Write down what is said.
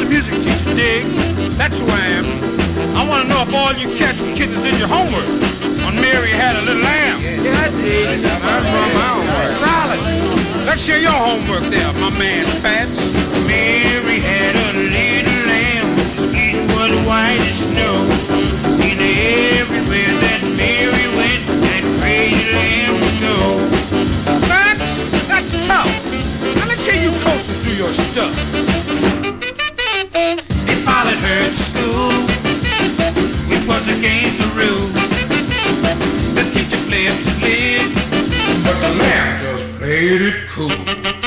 music teacher, dig? That's who I am. I want to know if all you cats and kittens did your homework on Mary Had a Little Lamb. Yeah, I did. That's from my homework. Solid. Let's hear your homework there, my man Pats. Mary had a little lamb, his fleece was white as snow. And everywhere that Mary went, that crazy lamb would go. That's tough. Now let's hear you coasters do your stuff. They followed her to school, which was against the rule. The teacher flipped his lid, but the lamb just played it cool.